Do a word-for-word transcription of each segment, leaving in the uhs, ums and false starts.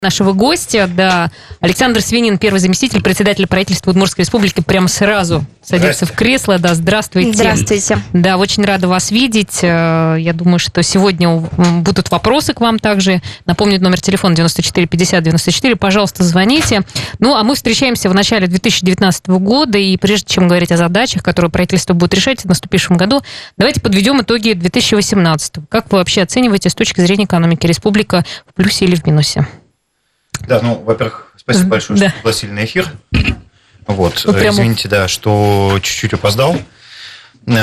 Нашего гостя, да, Александр Свинин, первый заместитель председателя правительства Удмуртской республики, прямо сразу садится в кресло. Да, здравствуйте. Здравствуйте. Да, очень рада вас видеть. Я думаю, что сегодня будут вопросы к вам также. Напомню, номер телефона девяносто четыре пятьдесят девяносто четыре. Пожалуйста, звоните. Ну, а мы встречаемся в начале две тысячи девятнадцатого года, и прежде чем говорить о задачах, которые правительство будет решать в наступившем году, давайте подведем итоги две тысячи восемнадцатого. Как вы вообще оцениваете с точки зрения экономики республика в плюсе или в минусе? Да, ну, во-первых, спасибо большое, да. что пригласили на эфир. Вот, ну, прямо... извините, да, что чуть-чуть опоздал. Не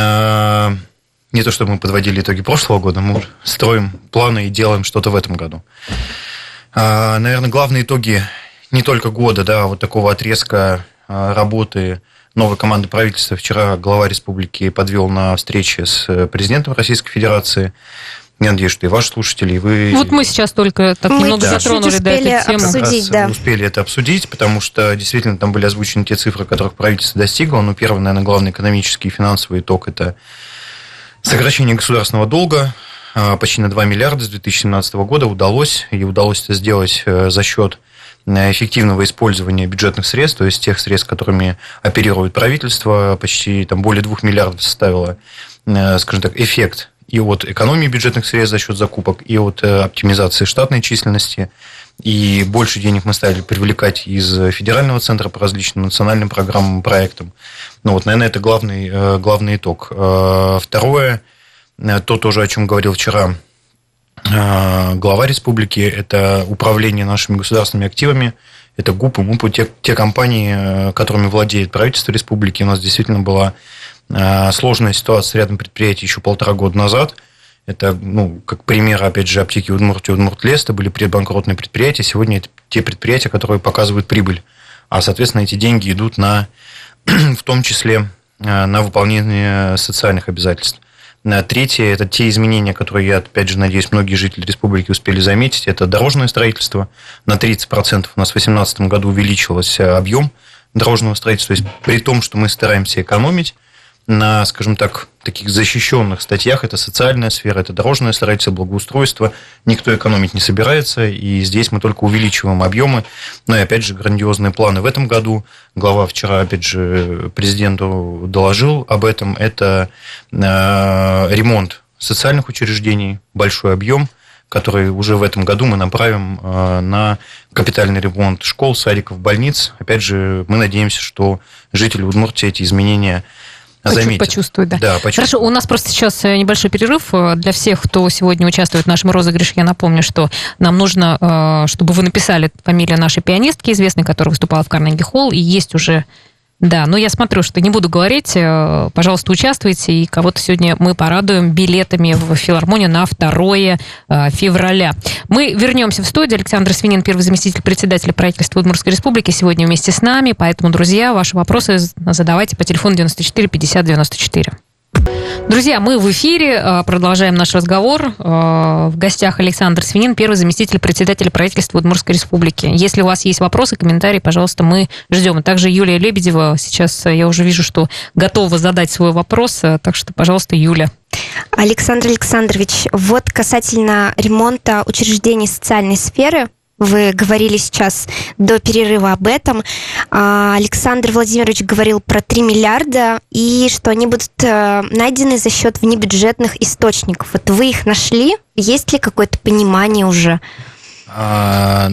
то, что мы подводили итоги прошлого года, мы строим планы и делаем что-то в этом году. Наверное, главные итоги не только года, да, а вот такого отрезка работы новой команды правительства. Вчера глава республики подвел на встрече с президентом Российской Федерации. Я надеюсь, что и ваши слушатели, и вы... Вот мы сейчас только так мы немного затронули да, эту тему. Обсудить, да. Успели это обсудить, потому что действительно там были озвучены те цифры, которых правительство достигло. Ну, первый, наверное, главный экономический и финансовый итог – это сокращение государственного долга почти на два миллиарда с две тысячи семнадцатого года удалось, и удалось это сделать за счет эффективного использования бюджетных средств, то есть тех средств, которыми оперирует правительство, почти там, более двух миллиардов составило, скажем так, эффект и от экономии бюджетных средств за счет закупок, и от оптимизации штатной численности. И больше денег мы стали привлекать из федерального центра по различным национальным программам, проектам. Ну, вот, наверное, это главный, главный итог. Второе, то тоже, о чем говорил вчера глава республики, это управление нашими государственными активами. Это ГУП и МУП, те, те компании, которыми владеет правительство республики. У нас действительно была сложная ситуация с рядом предприятий еще полтора года назад. Это, ну, как пример, опять же, аптеки Удмуртии, Удмуртлес, это были предбанкротные предприятия. Сегодня это те предприятия, которые показывают прибыль. А, соответственно, эти деньги идут на, в том числе на выполнение социальных обязательств. Третье – это те изменения, которые, я, опять же, надеюсь, многие жители республики успели заметить. Это дорожное строительство. На тридцать процентов у нас в две тысячи восемнадцатом году увеличился объем дорожного строительства. То есть, при том, что мы стараемся экономить на, скажем так, таких защищенных статьях, это социальная сфера, это дорожное строительство, благоустройство, никто экономить не собирается, и здесь мы только увеличиваем объемы. Ну и, опять же, грандиозные планы в этом году. Глава вчера, опять же, президенту доложил об этом. Это ремонт социальных учреждений, большой объем, который уже в этом году мы направим на капитальный ремонт школ, садиков, больниц. Опять же, мы надеемся, что жители Удмуртии эти изменения заметят. Почувствуют, да. Да, почувствуют. Хорошо, у нас просто сейчас небольшой перерыв. Для всех, кто сегодня участвует в нашем розыгрыше, я напомню, что нам нужно, чтобы вы написали фамилию нашей пианистки известной, которая выступала в Карнеги-холл, и есть уже... Да, но я смотрю, что не буду говорить. Пожалуйста, участвуйте, и кого-то сегодня мы порадуем билетами в филармонию на второе февраля. Мы вернемся в студию. Александр Свинин, первый заместитель председателя правительства Удмуртской республики, сегодня вместе с нами. Поэтому, друзья, ваши вопросы задавайте по телефону девяносто четыре пятьдесят девяносто четыре. Друзья, мы в эфире, продолжаем наш разговор. В гостях Александр Свинин, первый заместитель председателя правительства Удмуртской республики. Если у вас есть вопросы, комментарии, пожалуйста, мы ждем. И также Юлия Лебедева, сейчас я уже вижу, что готова задать свой вопрос, так что, пожалуйста, Юля. Александр Александрович, вот касательно ремонта учреждений социальной сферы, вы говорили сейчас до перерыва об этом. Александр Владимирович говорил про три миллиарда и что они будут найдены за счет внебюджетных источников. Вот вы их нашли? Есть ли какое-то понимание уже? А,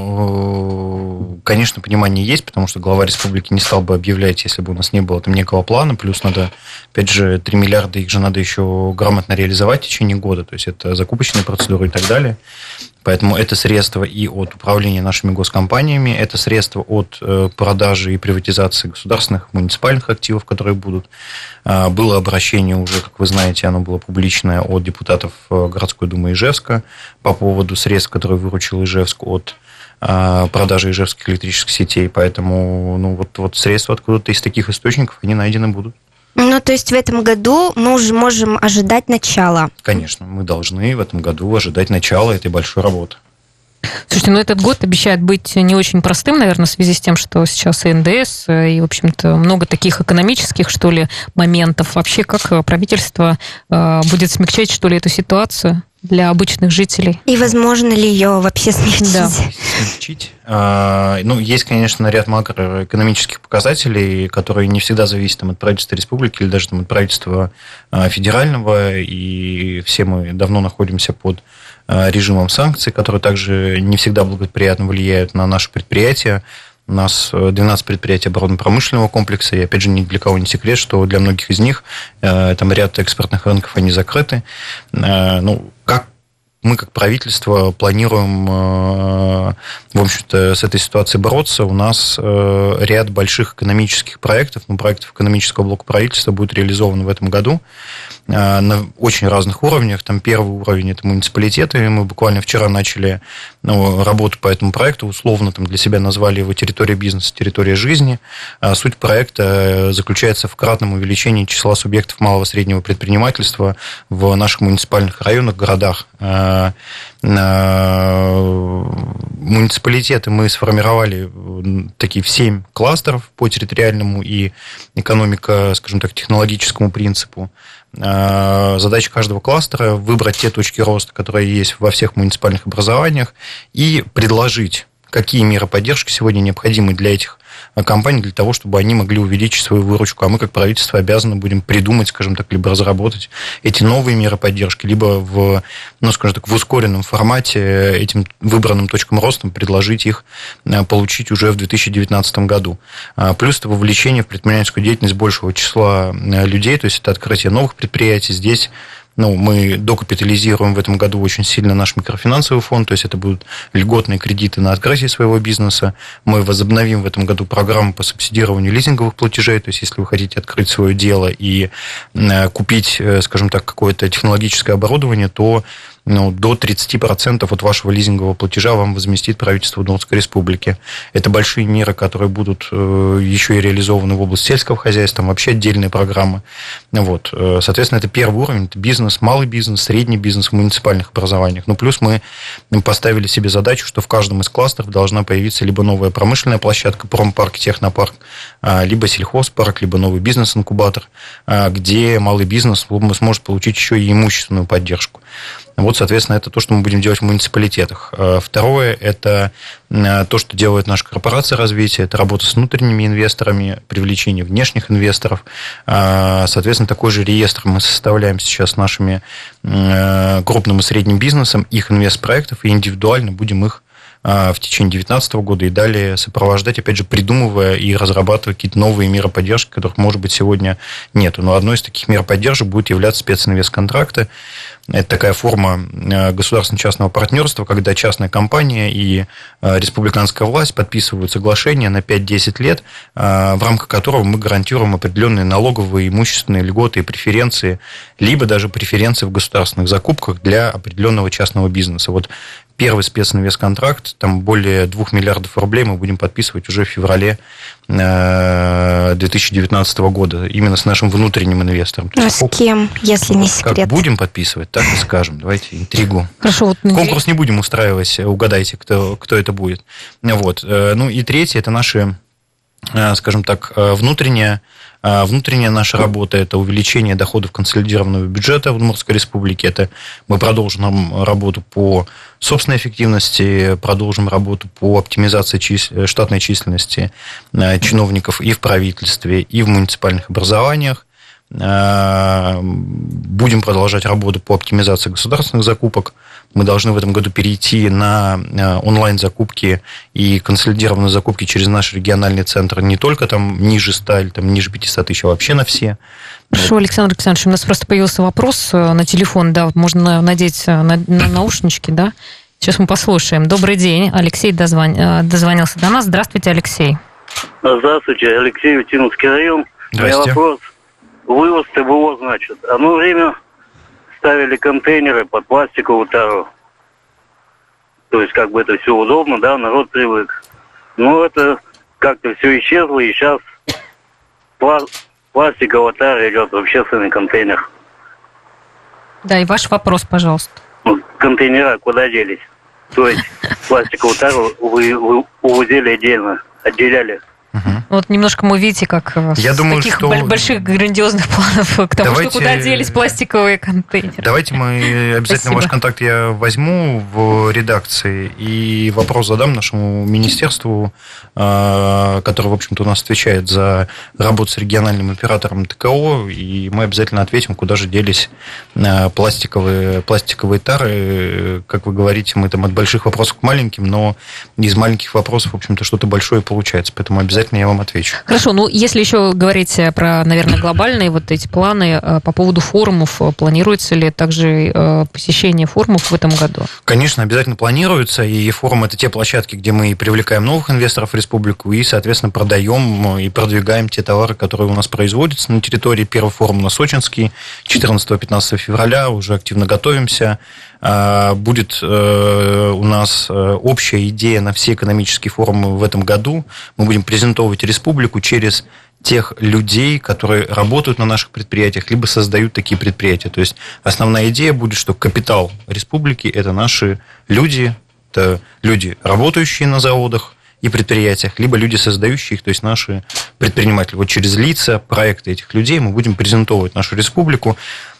ну, конечно, понимание есть, потому что глава республики не стал бы объявлять, если бы у нас не было там некого плана. Плюс надо, опять же, три миллиарда, их же надо еще грамотно реализовать в течение года. То есть это закупочные процедуры и так далее. Поэтому это средства и от управления нашими госкомпаниями, это средства от продажи и приватизации государственных, муниципальных активов, которые будут. Было обращение уже, как вы знаете, оно было публичное от депутатов городской думы Ижевска по поводу средств, которые выручил Ижевск от продажи ижевских электрических сетей. Поэтому ну, вот, вот средства откуда-то из таких источников, они найдены будут. Ну, то есть в этом году мы уже можем ожидать начала? Конечно, мы должны в этом году ожидать начала этой большой работы. Слушайте, ну этот год обещает быть не очень простым, наверное, в связи с тем, что сейчас и эн дэ эс, и, в общем-то, много таких экономических, что ли, моментов. Вообще, как правительство будет смягчать, что ли, эту ситуацию? для обычных жителей. И возможно ли ее вообще смягчить? Да. Смягчить. А, ну, есть, конечно, ряд макроэкономических показателей, которые не всегда зависят там, от правительства республики или даже там, от правительства а, федерального, и все мы давно находимся под а, режимом санкций, которые также не всегда благоприятно влияют на наши предприятия. У нас двенадцать предприятий оборонно-промышленного комплекса, и, опять же, ни для кого не секрет, что для многих из них там ряд экспортных рынков, они закрыты. Ну, как мы, как правительство, планируем, в общем-то, с этой ситуацией бороться. У нас ряд больших экономических проектов, ну, проектов экономического блока правительства будет реализован в этом году на очень разных уровнях. Там первый уровень – это муниципалитеты. Мы буквально вчера начали ну, работу по этому проекту. Условно там для себя назвали его «Территория бизнеса», «Территория жизни». Суть проекта заключается в кратном увеличении числа субъектов малого и среднего предпринимательства в наших муниципальных районах, городах. Муниципалитеты мы сформировали такие в семь кластеров по территориальному и экономико, скажем так, технологическому принципу. Задача каждого кластера – выбрать те точки роста, которые есть во всех муниципальных образованиях, и предложить, какие меры поддержки сегодня необходимы для этих компаний, для того, чтобы они могли увеличить свою выручку. А мы, как правительство, обязаны будем придумать, скажем так, либо разработать эти новые меры поддержки, либо в, ну, скажем так, в ускоренном формате этим выбранным точкам роста предложить их получить уже в две тысячи девятнадцатом году. Плюс это вовлечение в предпринимательскую деятельность большего числа людей, то есть это открытие новых предприятий. Здесь Ну, мы докапитализируем в этом году очень сильно наш микрофинансовый фонд, то есть это будут льготные кредиты на открытие своего бизнеса. Мы возобновим в этом году программу по субсидированию лизинговых платежей, то есть если вы хотите открыть свое дело и купить, скажем так, какое-то технологическое оборудование, то ну, до тридцать процентов от вашего лизингового платежа вам возместит правительство Удмуртской Республики. Это большие меры, которые будут еще и реализованы в области сельского хозяйства, там вообще отдельные программы. Вот. Соответственно, это первый уровень, это бизнес, малый бизнес, средний бизнес в муниципальных образованиях. Ну, плюс мы поставили себе задачу, что в каждом из кластеров должна появиться либо новая промышленная площадка, промпарк, технопарк, либо сельхозпарк, либо новый бизнес-инкубатор, где малый бизнес сможет получить еще и имущественную поддержку. Вот, соответственно, это то, что мы будем делать в муниципалитетах. Второе – это то, что делает наша корпорация развития, это работа с внутренними инвесторами, привлечение внешних инвесторов. Соответственно, такой же реестр мы составляем сейчас с нашими крупным и средним бизнесом, их инвестпроектов, и индивидуально будем их в течение две тысячи девятнадцатого года и далее сопровождать, опять же, придумывая и разрабатывая какие-то новые меры поддержки, которых, может быть, сегодня нету. Но одной из таких мер поддержки будет являться специнвестконтракты. Это такая форма государственно-частного партнерства, когда частная компания и республиканская власть подписывают соглашение на пять-десять лет, в рамках которого мы гарантируем определенные налоговые, имущественные льготы и преференции, либо даже преференции в государственных закупках для определенного частного бизнеса. Вот первый специнвестконтракт, там более двух миллиардов рублей мы будем подписывать уже в феврале две тысячи девятнадцатого года, именно с нашим внутренним инвестором. А с кем, если не секрет? Как будем подписывать, так и скажем. Давайте интригу. Хорошо, вот конкурс не будем устраивать, угадайте, кто, кто это будет. Вот. Ну и третье, это наши, скажем так, внутренняя Внутренняя наша работа – это увеличение доходов консолидированного бюджета в Удмуртской Республике. Это мы продолжим работу по собственной эффективности, продолжим работу по оптимизации чис... штатной численности чиновников и в правительстве, и в муниципальных образованиях. Будем продолжать работу по оптимизации государственных закупок. Мы должны в этом году перейти на онлайн-закупки и консолидированные закупки через наш региональный центр не только там ниже ста или там, ниже пятисот тысяч, а вообще на все. Хорошо, Александр Александрович, у нас просто появился вопрос на телефон, да, можно надеть на, на наушнички, да. Сейчас мы послушаем. Добрый день, Алексей дозвон... дозвонился до нас. Здравствуйте, Алексей. Здравствуйте, Алексей, Утиновский район. У меня вопрос. Вывоз ТБО, значит. Одно время ставили контейнеры под пластиковую тару. То есть, как бы это все удобно, да, народ привык. Но это как-то все исчезло, и сейчас пла- пластиковая тара идет в общественный контейнер. Да, и ваш вопрос, пожалуйста. Ну, контейнера куда делись? То есть, пластиковую тару вы, вы увозили отдельно, отделяли. Угу. Вот немножко мы видите, как Я с думаю, таких что... больших грандиозных планов к тому, Давайте... что куда делись пластиковые контейнеры. Давайте мы обязательно Спасибо. Ваш контакт я возьму в редакции и вопрос задам нашему министерству, которое, в общем-то, у нас отвечает за работу с региональным оператором ТКО, и мы обязательно ответим, куда же делись пластиковые, пластиковые тары. Как вы говорите, мы там от больших вопросов к маленьким, но из маленьких вопросов, в общем-то, что-то большое получается, поэтому обязательно я вам отвечу. Хорошо, ну если еще говорить про, наверное, глобальные вот эти планы по поводу форумов, планируется ли также посещение форумов в этом году? Конечно, обязательно планируется, и форум – это те площадки, где мы привлекаем новых инвесторов в республику и, соответственно, продаем и продвигаем те товары, которые у нас производятся на территории. Первый форум на Сочинский, четырнадцатого-пятнадцатого февраля, уже активно готовимся. Будет у нас общая идея на все экономические форумы в этом году. Мы будем презентовать республику через тех людей, которые работают на наших предприятиях, либо создают такие предприятия. То есть основная идея будет, что капитал республики – это наши люди, это люди, работающие на заводах и предприятиях, либо люди, создающие их, то есть наши предприниматели. Вот через лица, проекты этих людей мы будем презентовать нашу республику.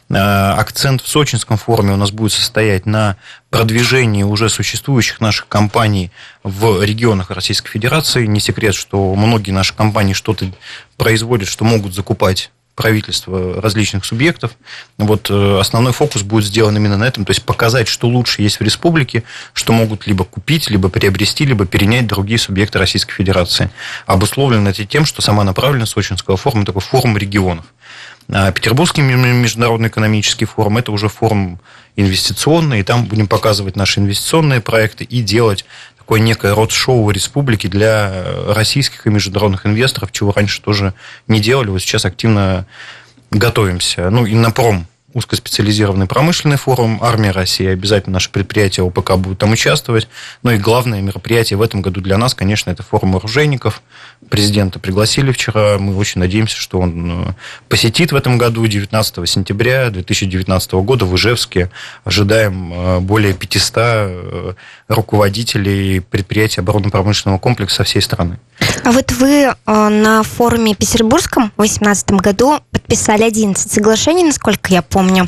Акцент в Сочинском форуме у нас будет состоять на продвижении уже существующих наших компаний в регионах Российской Федерации. Не секрет, что многие наши компании что-то производят, что могут закупать правительства различных субъектов. Вот основной фокус будет сделан именно на этом, то есть показать, что лучше есть в республике, что могут либо купить, либо приобрести, либо перенять другие субъекты Российской Федерации. Обусловлено это тем, что сама направленность Сочинского форума – такой форум регионов. Петербургский международный экономический форум – это уже форум инвестиционный, и там будем показывать наши инвестиционные проекты и делать такое некое род-шоу республики для российских и международных инвесторов, чего раньше тоже не делали, вот сейчас активно готовимся. Ну, Иннопром, узкоспециализированный промышленный форум, Армия России, обязательно наши предприятия ОПК будут там участвовать. Ну и главное мероприятие в этом году для нас, конечно, это форум оружейников. Президента пригласили вчера, мы очень надеемся, что он посетит в этом году, девятнадцатого сентября две тысячи девятнадцатого года в Ижевске. Ожидаем более пятисот руководителей предприятий оборонно-промышленного комплекса со всей страны. А вот вы на форуме Петербургском в две тысячи восемнадцатом году подписали одиннадцать соглашений, насколько я помню.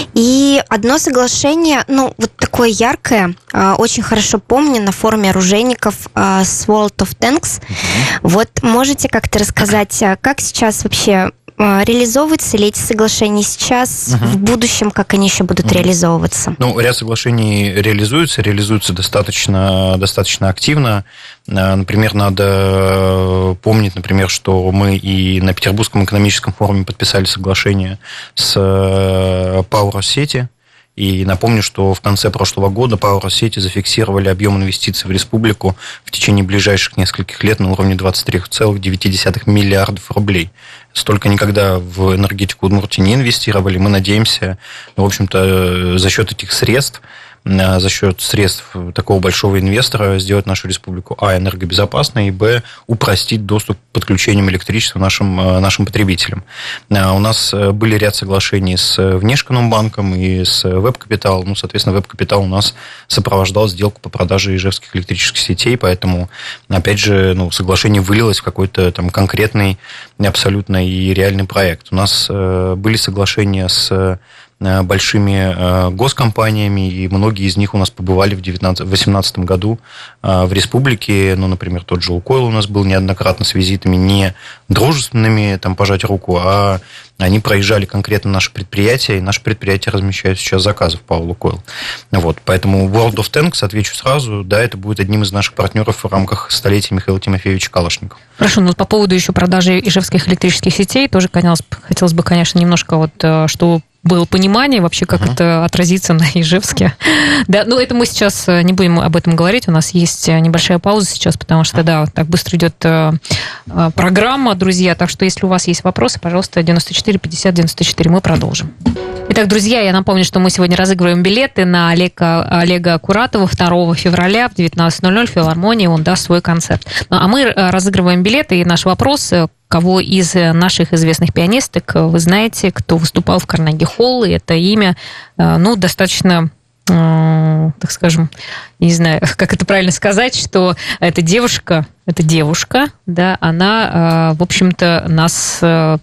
И одно соглашение, ну, вот такое яркое, очень хорошо помню, на форуме оружейников с World of Tanks. Вот можете как-то рассказать, как сейчас вообще реализовываются ли эти соглашения сейчас, угу. в будущем, как они еще будут угу. реализовываться? Ну, ряд соглашений реализуются, реализуются достаточно, достаточно активно. Например, надо помнить, например, что мы и на Петербургском экономическом форуме подписали соглашение с ПАО «Россети». И напомню, что в конце прошлого года ПАО «Россети» зафиксировали объем инвестиций в республику в течение ближайших нескольких лет на уровне двадцать три целых девять десятых миллиардов рублей. Столько никогда в энергетику Удмуртии не инвестировали. Мы надеемся, в общем-то, за счет этих средств, за счет средств такого большого инвестора сделать нашу республику а. энергобезопасной, и б. упростить доступ к подключениям электричества нашим, нашим потребителям. У нас были ряд соглашений с Внешэкономбанком и с Веб-Капитал. Ну, соответственно, Веб-Капитал у нас сопровождал сделку по продаже ижевских электрических сетей, поэтому, опять же, ну, соглашение вылилось в какой-то там конкретный, абсолютно и реальный проект. У нас были соглашения с большими госкомпаниями, и многие из них у нас побывали в две тысячи восемнадцатом году в республике. Ну, например, тот же «Лукойл» у нас был неоднократно с визитами, не дружественными, там, пожать руку, а они проезжали конкретно наши предприятия, и наши предприятия размещают сейчас заказы в ПАО «Лукойл». Вот, поэтому World of Tanks, отвечу сразу, да, это будет одним из наших партнеров в рамках столетия Михаила Тимофеевича Калашникова. Хорошо, ну по поводу еще продажи ижевских электрических сетей, тоже хотелось, хотелось бы, конечно, немножко вот, что было понимание вообще, как uh-huh. это отразится на Ижевске. Да, ну это мы сейчас не будем об этом говорить, у нас есть небольшая пауза сейчас, потому что, да, так быстро идет программа, друзья, так что если у вас есть вопросы, пожалуйста, девяносто четыре пятьдесят девяносто четыре, мы продолжим. Итак, друзья, я напомню, что мы сегодня разыгрываем билеты на Олега, Олега Куратова второго февраля в девятнадцать ноль ноль в филармонии, он даст свой концерт. Ну, а мы разыгрываем билеты, и наш вопрос: кого из наших известных пианисток вы знаете, кто выступал в Карнеги-Холл, и это имя, ну, достаточно, так скажем, не знаю, как это правильно сказать, что эта девушка это девушка, да, она, в общем-то, нас...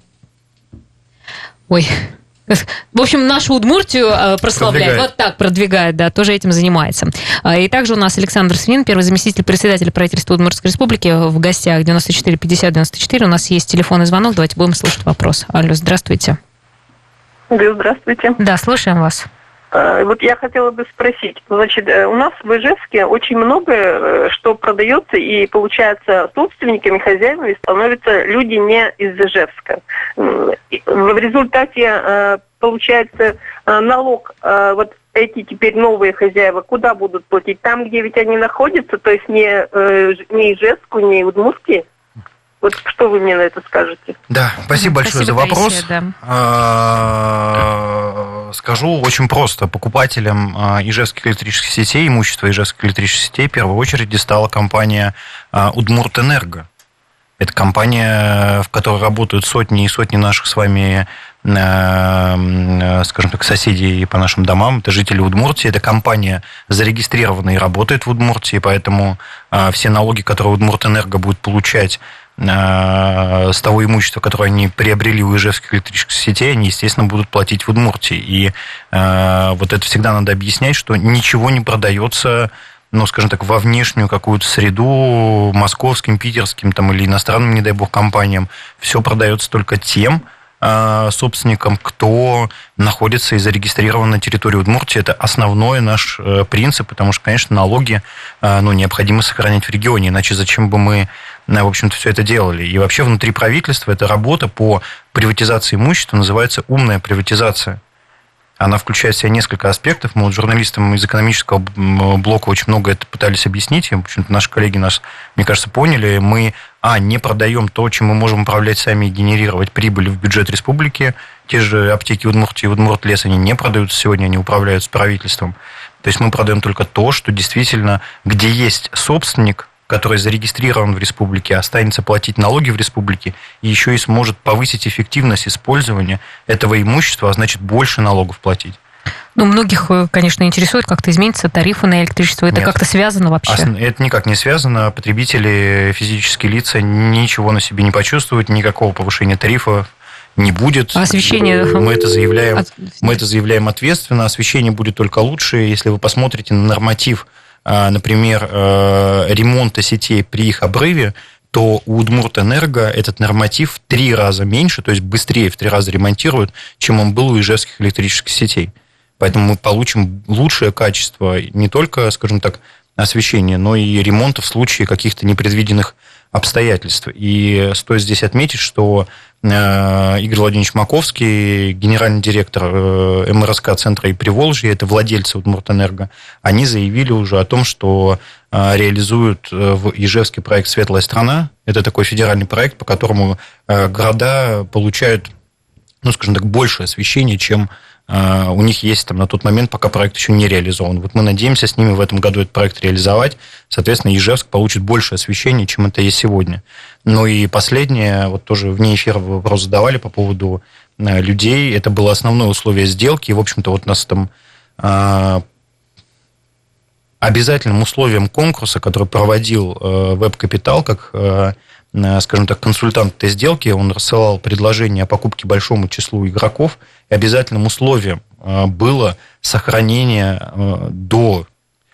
Ой... В общем, нашу Удмуртию прославляет. Продвигает. Вот так, продвигает, да, тоже этим занимается. И также у нас Александр Свин, первый заместитель председателя правительства Удмуртской республики, в гостях. Девяносто четыре пятьдесят девяносто четыре. У нас есть телефонный звонок. Давайте будем слушать вопрос. Алло, здравствуйте. Алло, здравствуйте. Да, слушаем вас. Вот я хотела бы спросить, значит, у нас в Ижевске очень много что продается, и получается собственниками, хозяевами становятся люди не из Ижевска. В результате получается налог, вот эти теперь новые хозяева куда будут платить? Там, где ведь они находятся, то есть не, не Ижевску, не Удмуртии? Вот что вы мне на это скажете? Да, спасибо большое спасибо, за вопрос. Таисия, да. Скажу очень просто. Покупателем ижевских электрических сетей, имущества ижевских электрических сетей, в первую очередь стала компания Удмуртэнерго. Это компания, в которой работают сотни и сотни наших с вами, скажем так, соседей по нашим домам. Это жители Удмуртии. Эта компания зарегистрирована и работает в Удмуртии, поэтому все налоги, которые Удмуртэнерго будет получать с того имущества, которое они приобрели у ижевских электрических сетей, они, естественно, будут платить в Удмуртии. И э, вот это всегда надо объяснять, что ничего не продается, ну, скажем так, во внешнюю какую-то среду московским, питерским там, или иностранным, не дай бог, компаниям. Все продается только тем э, собственникам, кто находится и зарегистрирован на территории Удмуртии. Это основной наш э, принцип, потому что, конечно, налоги э, ну, необходимо сохранять в регионе, иначе зачем бы мы в общем-то, все это делали. И вообще внутри правительства эта работа по приватизации имущества называется умная приватизация. Она включает в себя несколько аспектов. Мы вот журналистам из экономического блока очень много это пытались объяснить. И, в общем-то, наши коллеги нас, мне кажется, поняли. Мы, а, не продаем то, чем мы можем управлять сами и генерировать прибыль в бюджет республики. Те же аптеки Удмуртии и Удмуртлес, они не продаются сегодня, они управляются правительством. То есть мы продаем только то, что действительно, где есть собственник, который зарегистрирован в республике, останется платить налоги в республике и еще и сможет повысить эффективность использования этого имущества, а значит, больше налогов платить. Ну, многих, конечно, интересует, как-то изменятся тарифы на электричество. Это Нет. как-то связано вообще? Это никак не связано. Потребители, физические лица ничего на себе не почувствуют, никакого повышения тарифа не будет. А освещение? Мы это заявляем, мы это заявляем ответственно. Освещение будет только лучше. Если вы посмотрите на норматив, например, ремонта сетей при их обрыве, то у Удмуртэнерго этот норматив в три раза меньше, то есть быстрее в три раза ремонтируют, чем он был у ижевских электрических сетей. Поэтому мы получим лучшее качество не только, скажем так, освещения, но и ремонта в случае каких-то непредвиденных обстоятельств. И стоит здесь отметить, что Игорь Владимирович Маковский, генеральный директор эм эр эс ка центра и Приволжья, это владельцы Удмуртэнерго, они заявили уже о том, что реализуют в Ижевске проект «Светлая страна». Это такой федеральный проект, по которому города получают, ну, скажем так, больше освещения, чем у них есть там на тот момент, пока проект еще не реализован. Вот мы надеемся с ними в этом году этот проект реализовать. Соответственно, Ижевск получит больше освещения, чем это есть сегодня. Ну и последнее, вот тоже вне эфира вопрос задавали по поводу людей. Это было основное условие сделки. И, в общем-то, вот у нас там обязательным условием конкурса, который проводил Веб-Капитал, как, скажем так, консультант этой сделки, он рассылал предложение о покупке большому числу игроков, и обязательным условием было сохранение до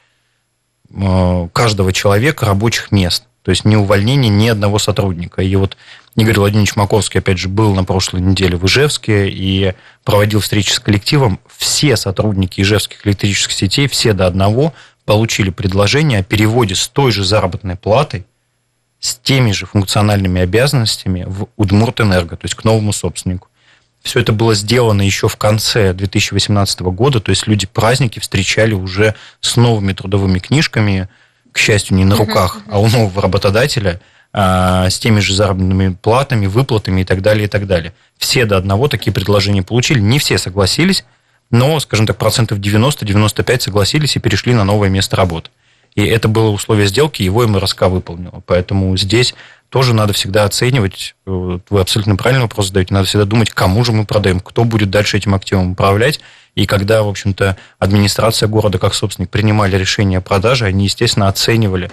каждого человека рабочих мест, то есть не увольнение ни одного сотрудника. И вот Игорь Владимирович Маковский, опять же, был на прошлой неделе в Ижевске и проводил встречи с коллективом. Все сотрудники ижевских электрических сетей, все до одного, получили предложение о переводе с той же заработной платой, с теми же функциональными обязанностями в Удмуртэнерго, то есть к новому собственнику. Все это было сделано еще в конце две тысячи восемнадцатого года, то есть люди праздники встречали уже с новыми трудовыми книжками, к счастью, не на руках, а у нового работодателя, с теми же заработными платами, выплатами и так далее, и так далее. Все до одного такие предложения получили, не все согласились, но, скажем так, процентов девяносто - девяносто пять согласились и перешли на новое место работы. И это было условие сделки, его эм эр эс ка выполнило. Поэтому здесь тоже надо всегда оценивать, вы абсолютно правильный вопрос задаете, надо всегда думать, кому же мы продаем, кто будет дальше этим активом управлять. И когда, в общем-то, администрация города как собственник принимали решение о продаже, они, естественно, оценивали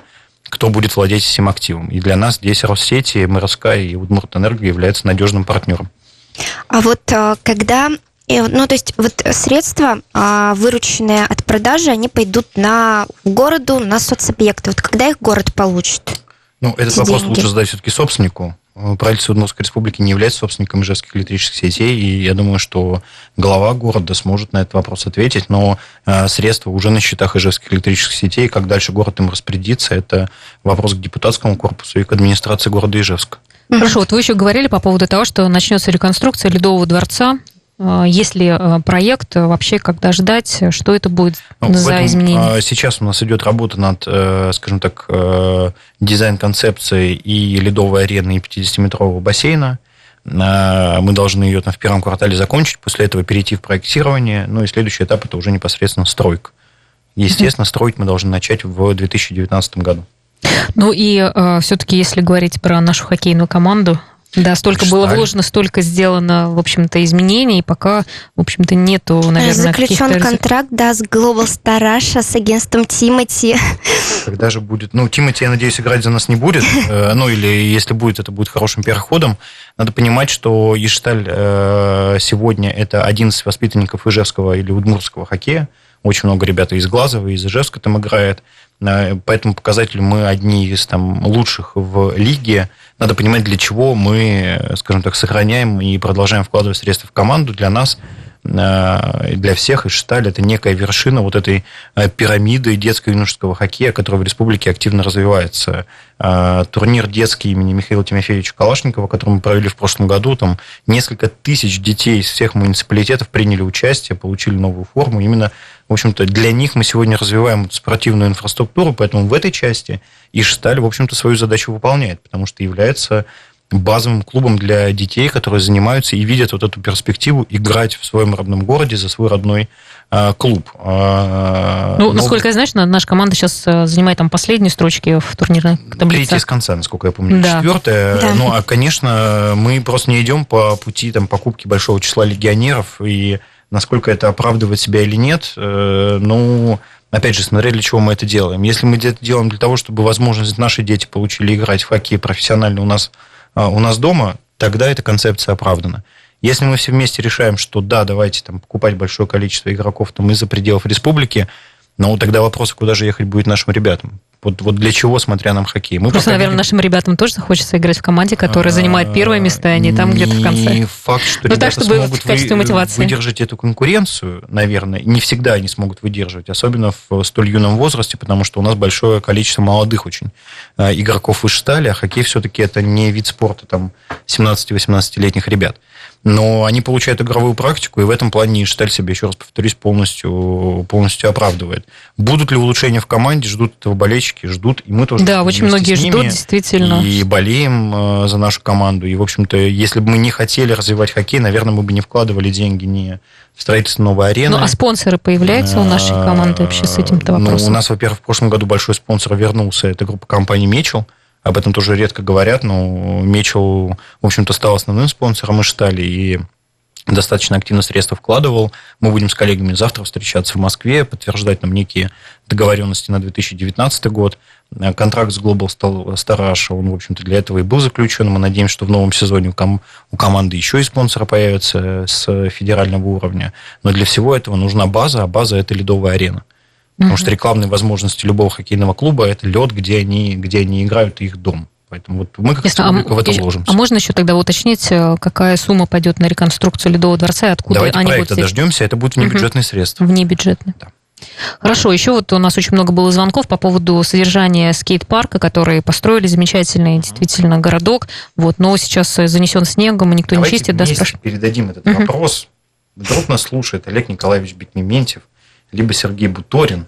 кто будет владеть этим активом. И для нас здесь Россети, эм эр эс ка и Удмуртэнерго являются надежным партнером. А вот когда... Ну, то есть вот средства, вырученные от продажи, они пойдут на городу, на соцобъекты. Вот когда их город получит? Ну, этот вопрос деньги? Лучше задать все-таки собственнику. Правительство Удмуртской республики не является собственником ижевских электрических сетей, и я думаю, что глава города сможет на этот вопрос ответить, но средства уже на счетах ижевских электрических сетей, как дальше город им распорядится, это вопрос к депутатскому корпусу и к администрации города Ижевска. Хорошо, вот вы еще говорили по поводу того, что начнется реконструкция Ледового дворца. Есть ли проект вообще, когда ждать, что это будет ну, за этом, изменения? Сейчас у нас идет работа над, скажем так, дизайн-концепцией и ледовой арены, и пятидесятиметрового бассейна. Мы должны ее там в первом квартале закончить, после этого перейти в проектирование. Ну и следующий этап – это уже непосредственно стройка. Естественно, строить мы должны начать в две тысячи девятнадцатом году. Ну и э, все-таки, если говорить про нашу хоккейную команду, да, столько Шталь. было вложено, столько сделано, в общем-то, изменений, и пока, в общем-то, нету, наверное, заключен каких-то... контракт, да, с Global Star Russia, с агентством Тимати. Когда же будет... Ну, Тимати, я надеюсь, играть за нас не будет. Ну, или если будет, это будет хорошим переходом. Надо понимать, что Ижталь сегодня это одиннадцать воспитанников ижевского или удмуртского хоккея. Очень много ребят из Глазова, из Ижевска там играет. По этому показателю мы одни из там, лучших в лиге. Надо понимать, для чего мы, скажем так, сохраняем и продолжаем вкладывать средства в команду. Для нас, для всех Ижталь это некая вершина вот этой пирамиды детско-юношеского хоккея, которая в республике активно развивается. Турнир детский имени Михаила Тимофеевича Калашникова, который мы провели в прошлом году, там несколько тысяч детей из всех муниципалитетов приняли участие, получили новую форму. Именно, в общем-то, для них мы сегодня развиваем эту спортивную инфраструктуру, поэтому в этой части Ижталь, в общем-то, свою задачу выполняет, потому что является базовым клубом для детей, которые занимаются и видят вот эту перспективу играть в своем родном городе за свой родной а, клуб. А, ну, но... насколько я знаю, наша команда сейчас занимает там последние строчки в турнирной таблице. Третья с конца, насколько я помню, да. четвертая. Да. Ну, а, конечно, мы просто не идем по пути там, покупки большого числа легионеров, и насколько это оправдывает себя или нет, э, ну... Опять же, смотря для чего мы это делаем. Если мы это делаем для того, чтобы возможность наши дети получили играть в хоккей профессионально у нас, у нас дома, тогда эта концепция оправдана. Если мы все вместе решаем, что да, давайте там, покупать большое количество игроков там, из-за пределов республики, ну, тогда вопрос, куда же ехать будет нашим ребятам. Вот, вот для чего, смотря нам хоккей. Мы Просто, наверное, видим... нашим ребятам тоже хочется играть в команде, которая а, занимает первое место, а не там не где-то в конце. Не факт, что ну, ребята так, чтобы смогут в качестве вы, мотивации. выдержать эту конкуренцию, наверное. Не всегда они смогут выдерживать, особенно в столь юном возрасте, потому что у нас большое количество молодых очень игроков из Ижтали, а хоккей все-таки это не вид спорта там, семнадцати-восемнадцатилетних ребят. Но они получают игровую практику, и в этом плане Ижталь себя, еще раз повторюсь, полностью, полностью оправдывает. Будут ли улучшения в команде, ждут этого болельщики, ждут, и мы тоже. Да, очень многие ждут, действительно. И болеем за нашу команду. И, в общем-то, если бы мы не хотели развивать хоккей, наверное, мы бы не вкладывали деньги ни в строительство новой арены. Ну, а спонсоры появляются у нашей команды вообще с этим-то вопросом? Ну, у нас, во-первых, в прошлом году большой спонсор вернулся, это группа компаний «Мечел». Об этом тоже редко говорят, но Мечел, в общем-то, стал основным спонсором Ижтали и достаточно активно средства вкладывал. Мы будем с коллегами завтра встречаться в Москве, подтверждать нам некие договоренности на две тысячи девятнадцатый год. Контракт с Global Star Russia, он, в общем-то, для этого и был заключен. Мы надеемся, что в новом сезоне у, ком- у команды еще и спонсоры появятся с федерального уровня. Но для всего этого нужна база, а база – это ледовая арена. Потому что рекламные возможности любого хоккейного клуба – это лед, где они, где они играют, и их дом. Поэтому вот мы как республика а, в это вложимся. А можно еще тогда уточнить, какая сумма пойдет на реконструкцию Ледового дворца, и откуда Давайте они проекта будут... дождемся, это будут внебюджетные угу. средства. Внебюджетные. Да. Хорошо, еще вот у нас очень много было звонков по поводу содержания скейт-парка, который построили замечательный действительно городок, вот, но сейчас занесен снегом, и никто Давайте не чистит. Да, спраш... передадим этот угу. вопрос. Вдруг нас слушает Олег Николаевич Бекмементьев, либо Сергей Буторин,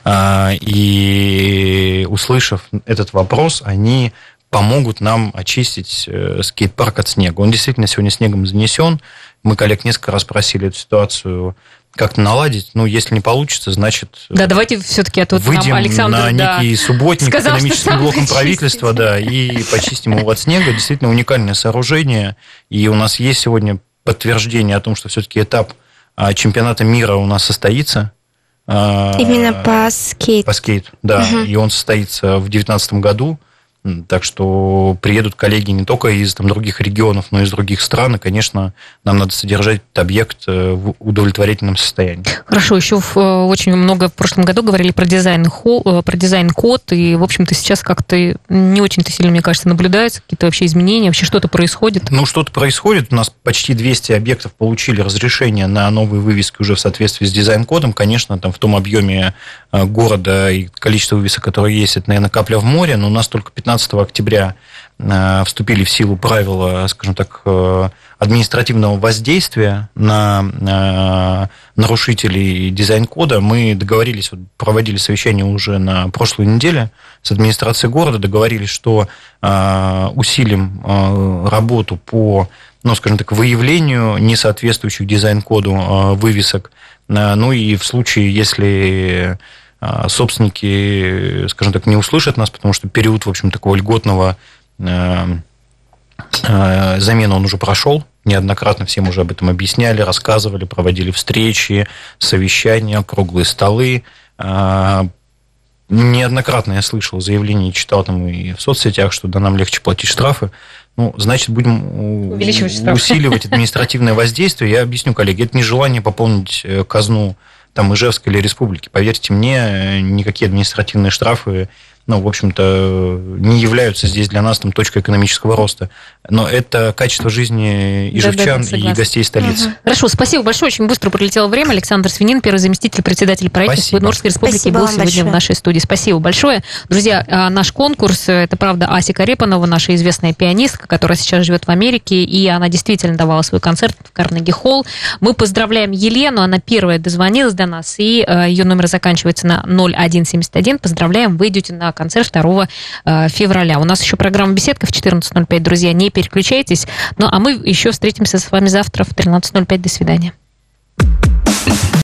и, услышав этот вопрос, они помогут нам очистить скейт-парк от снега. Он действительно сегодня снегом занесен. Мы коллег несколько раз просили эту ситуацию как-то наладить. Ну, если не получится, значит... Да, давайте все-таки от выйдем нам Александр, на да, некий субботник сказал, экономическим блоком правительства, да, и почистим его от снега. Действительно уникальное сооружение. И у нас есть сегодня подтверждение о том, что все-таки этап чемпионата мира у нас состоится Именно по скейт. По скейт, да. Угу. И он состоится в две тысячи девятнадцатом году. Так что приедут коллеги не только из там, других регионов, но и из других стран. И, конечно, нам надо содержать этот объект в удовлетворительном состоянии. Хорошо. Еще в, очень много в прошлом году говорили про дизайн-код, про дизайн-код. И, в общем-то, сейчас как-то не очень-то сильно, мне кажется, наблюдаются какие-то вообще изменения. Вообще что-то происходит? Ну, что-то происходит. У нас почти двести объектов получили разрешение на новые вывески уже в соответствии с дизайн-кодом. Конечно, там в том объеме города и количество вывесок, которые есть, это, наверное, капля в море. Но у нас только пятнадцатого октября вступили в силу правила, скажем так, административного воздействия на нарушителей дизайн-кода. Мы договорились, проводили совещание уже на прошлой неделе с администрацией города, договорились, что усилим работу по, ну, скажем так, выявлению несоответствующих дизайн-коду вывесок. Ну и в случае, если собственники, скажем так, не услышат нас, потому что период, в общем, такого льготного замена он уже прошел. Неоднократно всем уже об этом объясняли, рассказывали, проводили встречи, совещания, круглые столы. Неоднократно я слышал заявления, читал там и в соцсетях, что да, нам легче платить штрафы. Ну, значит, будем усиливать административное воздействие. Я объясню, коллеги, это не желание пополнить казну там Ижевской или республики. Поверьте мне, никакие административные штрафы, ну, в общем-то, не являются здесь для нас там точкой экономического роста. Но это качество жизни ижевчан, да, да, и гостей столицы. Угу. Хорошо, спасибо большое. Очень быстро пролетело время. Александр Свинин, первый заместитель председателя правительства Удмуртской республики, спасибо, был сегодня большое в нашей студии. Спасибо большое. Друзья, наш конкурс, это, правда, Ася Карепанова, наша известная пианистка, которая сейчас живет в Америке, и она действительно давала свой концерт в Карнеги-холл. Мы поздравляем Елену, она первая дозвонилась до нас, и ее номер заканчивается на ноль один семьдесят один. Поздравляем, вы идете на концерт второго февраля. У нас еще программа «Беседка» в четырнадцать ноль пять. Друзья, не переключайтесь. Ну, а мы еще встретимся с вами завтра в тринадцать ноль пять. До свидания.